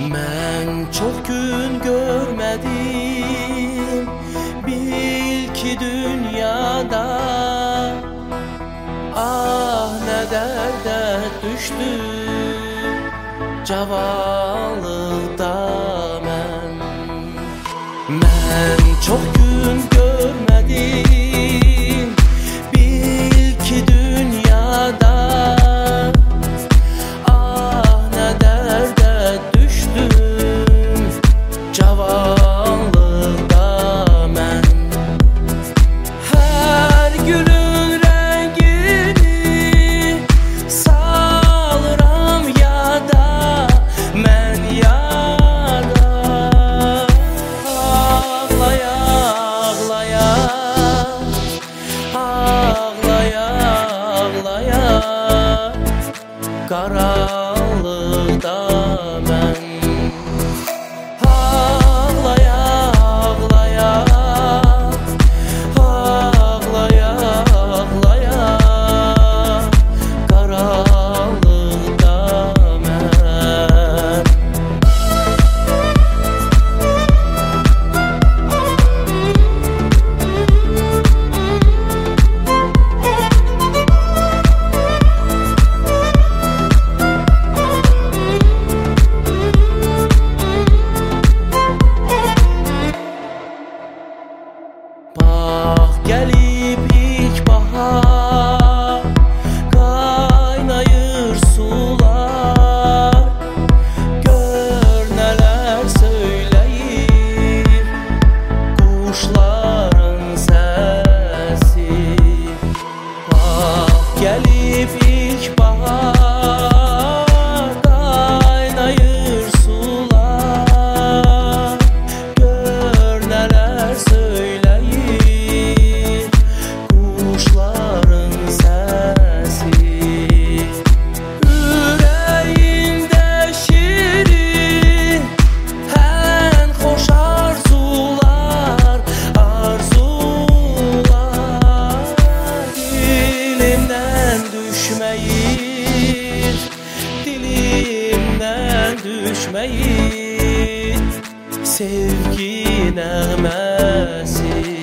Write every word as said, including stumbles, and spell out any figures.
Ben çok gün görmedim, bil ki dünyada. Ah ne derde düştüm cavanlıkta ben. Ben çok gün görmedim, bil ki dünyada. Ah ne derde düştüm cavanlıkta ben. Her gülün rengini salıram yada, mən yada. Ağlaya ağlaya, ağlaya ağlaya, karanlıkta ben. Ağlaya ağlaya, ağlaya ağlaya, karanlıkta ben. Bax gəlib ilk bahar, qaynayır sular. Gör nələr söyləyir quşların səsi. Bax gəlib ilk bahar, qaynayır sular. Gör nələr söyləyir kuşların səsi. Ürəyimdə şirin ən xoş arzular, arzular. Dilimdən düşməyir, dilimdən düşməyir sevgi nəğməsi.